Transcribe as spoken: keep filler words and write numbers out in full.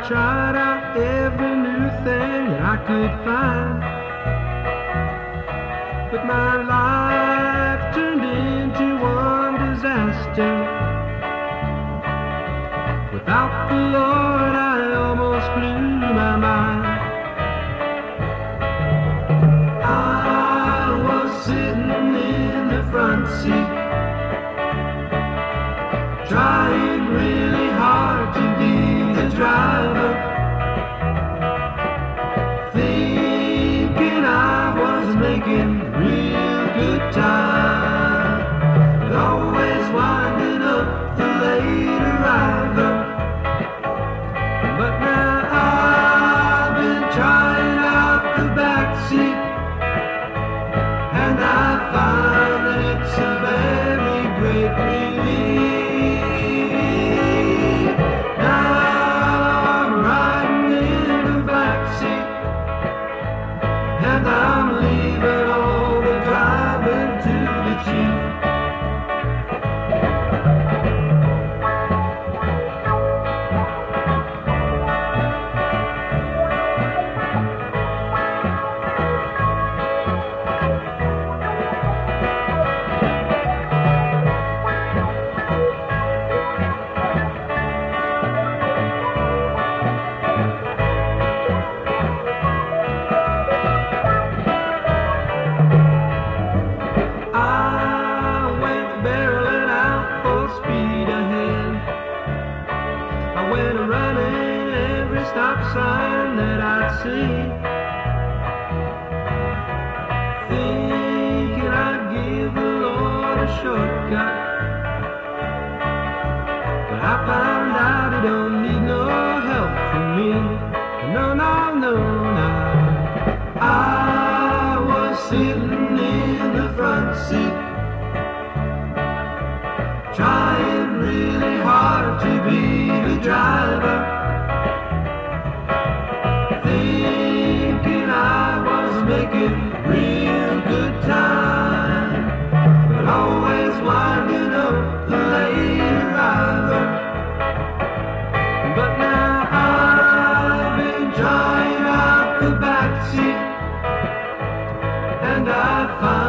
tried out every new thing that I could find, but my life turned into one disaster. Without the Lord, I almost blew my mind. I was sitting in the front seat, trying really hard to be the driver, thinking I was making real good time, but always winding up the late arriver. But now I've been trying out the back seat, and I find that it's a very great relief. Now I'm riding in the back seat, and I'm leaving all the driving to the chief. I went running every stop sign that I'd see, thinking I'd give the Lord a shortcut, but I found out He don't need no help from me. No, no, no, no. I was sitting in the front seat, trying really hard to be the driver, thinking I was making real good time, but always winding up the late arriver. But now I've been trying out the back seat, and I find